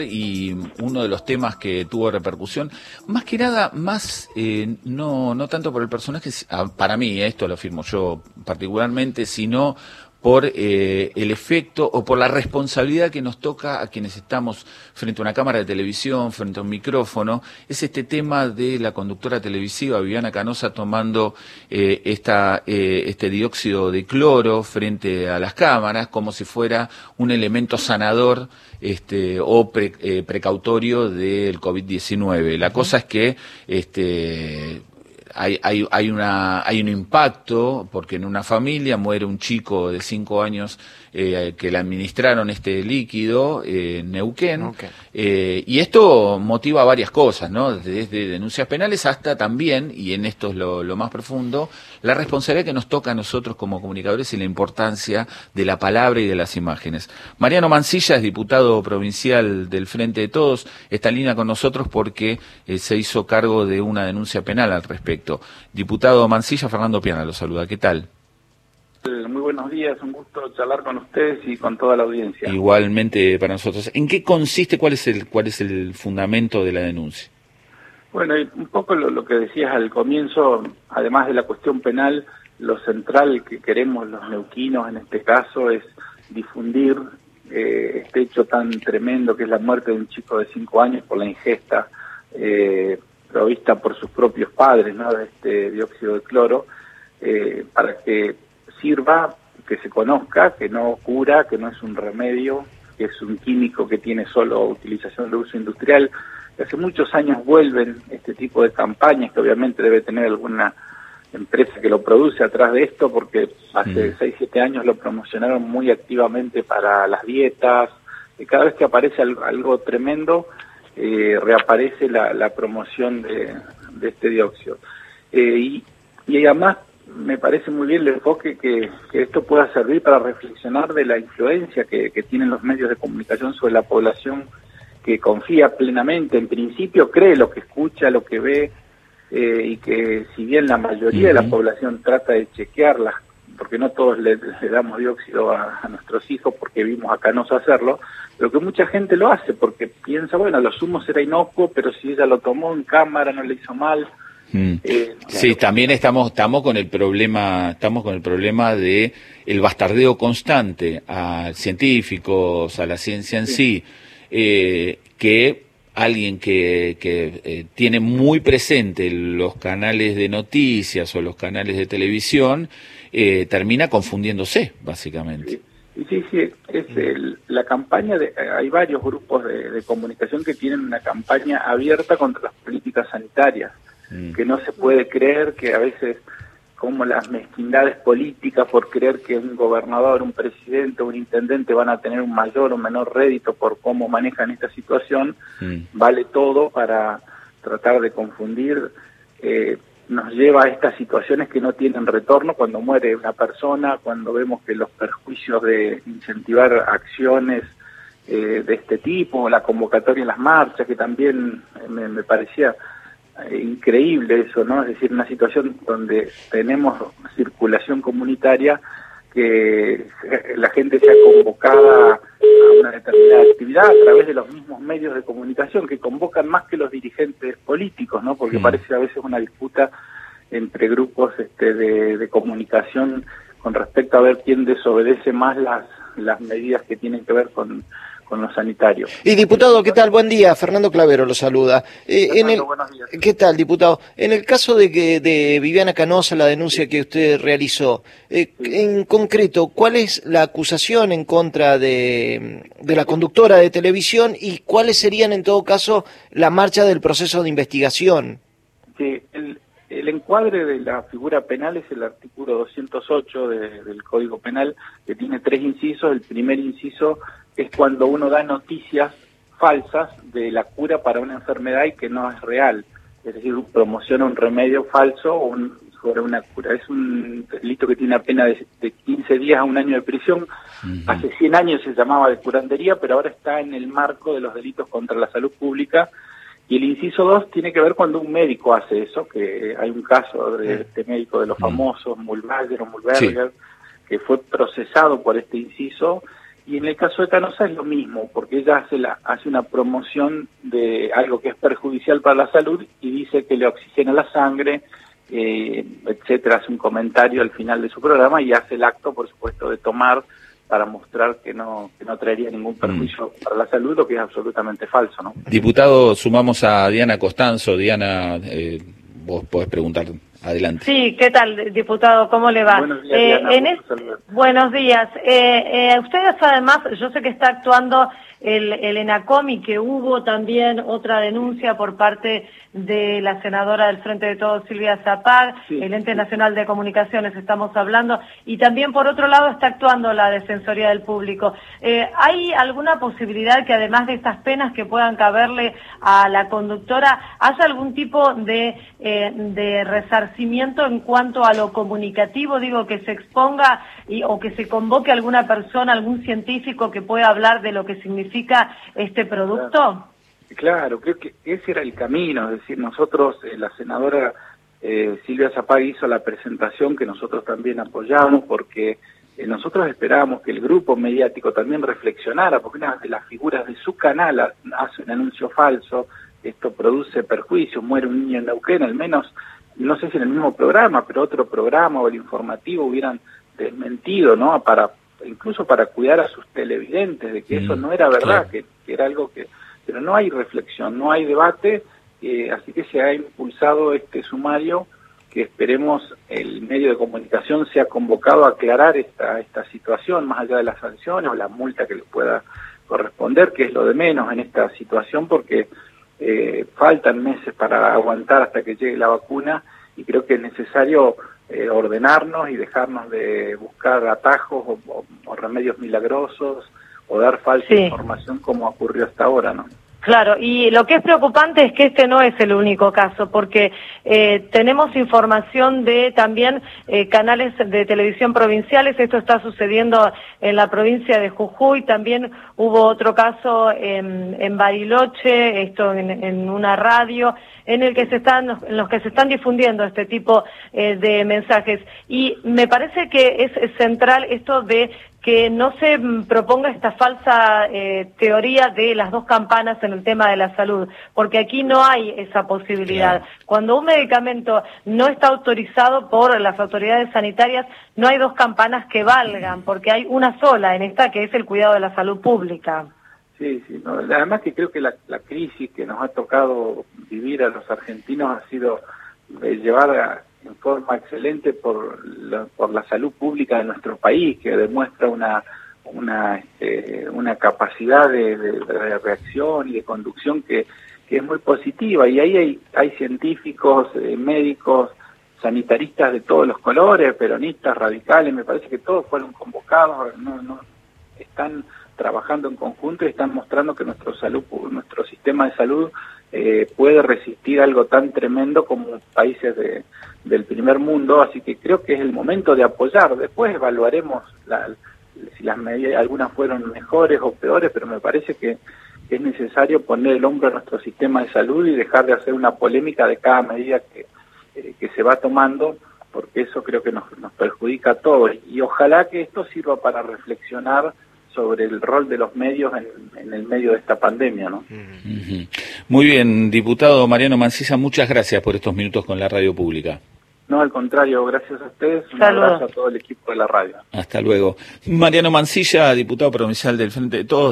Y uno de los temas que tuvo repercusión, más que nada, no tanto por el personaje, para mí, esto lo afirmo yo particularmente, sino por el efecto o por la responsabilidad que nos toca a quienes estamos frente a una cámara de televisión, frente a un micrófono. Es este tema de la conductora televisiva Viviana Canosa tomando este dióxido de cloro frente a las cámaras como si fuera un elemento sanador o precautorio del COVID-19. La cosa es que hay un impacto, porque en una familia muere un chico de 5 años que le administraron este líquido en Neuquén, y esto motiva varias cosas, ¿no? Desde denuncias penales hasta también, y en esto es lo más profundo, la responsabilidad que nos toca a nosotros como comunicadores y la importancia de la palabra y de las imágenes. Mariano Mansilla es diputado provincial del Frente de Todos, está en línea con nosotros porque se hizo cargo de una denuncia penal al respecto. Diputado Mansilla, Fernando Piana lo saluda. ¿Qué tal? Muy buenos días, un gusto charlar con ustedes y con toda la audiencia. Igualmente para nosotros. ¿En qué consiste, cuál es el fundamento de la denuncia? Bueno, un poco lo que decías al comienzo, además de la cuestión penal, lo central que queremos los neuquinos en este caso es difundir este hecho tan tremendo que es la muerte de un chico de 5 años por la ingesta provista por sus propios padres, ¿no?, de este dióxido de cloro, para que sirva, que se conozca, que no cura, que no es un remedio, que es un químico que tiene solo utilización de uso industrial. Hace muchos años vuelven este tipo de campañas, que obviamente debe tener alguna empresa que lo produce atrás de esto, porque hace 6-7 años lo promocionaron muy activamente para las dietas, y cada vez que aparece algo tremendo, reaparece la promoción de este dióxido. Y además me parece muy bien el enfoque que esto pueda servir para reflexionar de la influencia que tienen los medios de comunicación sobre la población, que confía plenamente, en principio cree lo que escucha, lo que ve, y que si bien la mayoría de la población trata de chequearlas, porque no todos le damos dióxido a nuestros hijos porque vimos a Canosa hacerlo, pero que mucha gente lo hace porque piensa, bueno, a lo sumo será inocuo, pero si ella lo tomó en cámara no le hizo mal. Sí, también estamos con el problema de el bastardeo constante a científicos, a la ciencia en sí, que alguien que tiene muy presente los canales de noticias o los canales de televisión termina confundiéndose, básicamente. Sí, la campaña, hay varios grupos de comunicación que tienen una campaña abierta contra las políticas sanitarias, que no se puede creer que a veces, como las mezquindades políticas por creer que un gobernador, un presidente o un intendente van a tener un mayor o menor rédito por cómo manejan esta situación, vale todo para tratar de confundir, nos lleva a estas situaciones que no tienen retorno cuando muere una persona, cuando vemos que los perjuicios de incentivar acciones de este tipo, la convocatoria en las marchas, que también me parecía increíble eso, ¿no? Es decir, una situación donde tenemos circulación comunitaria, que la gente sea convocada a una determinada actividad a través de los mismos medios de comunicación, que convocan más que los dirigentes políticos, ¿no? Porque parece a veces una disputa entre grupos de comunicación con respecto a ver quién desobedece más las medidas que tienen que ver con los sanitarios. Y diputado, ¿qué tal? Buen día, Fernando Clavero lo saluda. Buenos días. ¿Qué tal, diputado? En el caso de Viviana Canosa, la denuncia que usted realizó, en concreto, ¿cuál es la acusación en contra de la conductora de televisión y cuáles serían, en todo caso, la marcha del proceso de investigación? Sí, el encuadre de la figura penal es el artículo 208 del Código Penal, que tiene 3 incisos. El primer inciso es cuando uno da noticias falsas de la cura para una enfermedad y que no es real, es decir, promociona un remedio falso sobre una cura. Es un delito que tiene una pena de 15 días a 1 año de prisión. Hace 100 años se llamaba de curandería, pero ahora está en el marco de los delitos contra la salud pública. Y el inciso 2 tiene que ver cuando un médico hace eso, que hay un caso de este médico de los famosos, Mulberger, que fue procesado por este inciso Y en el caso de Canosa es lo mismo, porque ella hace una promoción de algo que es perjudicial para la salud y dice que le oxigena la sangre, etcétera. Hace un comentario al final de su programa y hace el acto, por supuesto, de tomar para mostrar que no traería ningún perjuicio para la salud, lo que es absolutamente falso, ¿no? Diputado, sumamos a Diana Costanzo. Diana, vos podés preguntar. Adelante. Sí, ¿qué tal, diputado? ¿Cómo le va? Buenos días, Diana, buenos días. Ustedes además, yo sé que está actuando el ENACOM y que hubo también otra denuncia por parte de la senadora del Frente de Todos, Silvia Zapag, sí, el Ente Nacional de Comunicaciones, estamos hablando, y también por otro lado está actuando la Defensoría del Público. ¿Hay alguna posibilidad que además de estas penas que puedan caberle a la conductora, haya algún tipo de resarcimiento en cuanto a lo comunicativo, digo, que se exponga o que se convoque alguna persona, algún científico que pueda hablar de lo que significa este producto? Claro, creo que ese era el camino, es decir, nosotros, la senadora Silvia Zapag hizo la presentación que nosotros también apoyamos, porque nosotros esperábamos que el grupo mediático también reflexionara, porque una de las figuras de su canal hace un anuncio falso, esto produce perjuicios, muere un niño en Neuquén, al menos, no sé si en el mismo programa, pero otro programa o el informativo hubieran desmentido, ¿no? Incluso para cuidar a sus televidentes de que eso no era verdad, claro, que era algo que... Pero no hay reflexión, no hay debate, así que se ha impulsado este sumario que esperemos el medio de comunicación sea convocado a aclarar esta situación, más allá de las sanciones o la multa que le pueda corresponder, que es lo de menos en esta situación, porque faltan meses para aguantar hasta que llegue la vacuna y creo que es necesario ordenarnos y dejarnos de buscar atajos o remedios milagrosos o dar falsa información como ocurrió hasta ahora, ¿no? Claro, y lo que es preocupante es que este no es el único caso, porque tenemos información de también canales de televisión provinciales. Esto está sucediendo en la provincia de Jujuy, también hubo otro caso en Bariloche, esto en una radio, en los que se están difundiendo este tipo de mensajes. Y me parece que es central esto de que no se proponga esta falsa teoría de las dos campanas en el tema de la salud, porque aquí no hay esa posibilidad. Claro. Cuando un medicamento no está autorizado por las autoridades sanitarias, no hay dos campanas que valgan, porque hay una sola en esta, que es el cuidado de la salud pública. Sí, no, además que creo que la crisis que nos ha tocado vivir a los argentinos ha sido llevada en forma excelente por la salud pública de nuestro país, que demuestra una capacidad de reacción y de conducción que es muy positiva, y ahí hay científicos, médicos, sanitaristas de todos los colores, peronistas, radicales, me parece que todos fueron convocados, están trabajando en conjunto y están mostrando que nuestro sistema de salud puede resistir algo tan tremendo como países del primer mundo, así que creo que es el momento de apoyar. Después evaluaremos si las medidas, algunas fueron mejores o peores, pero me parece que es necesario poner el hombro a nuestro sistema de salud y dejar de hacer una polémica de cada medida que se va tomando, porque eso creo que nos perjudica a todos, y ojalá que esto sirva para reflexionar sobre el rol de los medios en el medio de esta pandemia, ¿no? Muy bien, diputado Mariano Mansilla, muchas gracias por estos minutos con la radio pública. No, al contrario, gracias a ustedes, un abrazo a todo el equipo de la radio. Hasta luego. Mariano Mansilla, diputado provincial del Frente de Todos.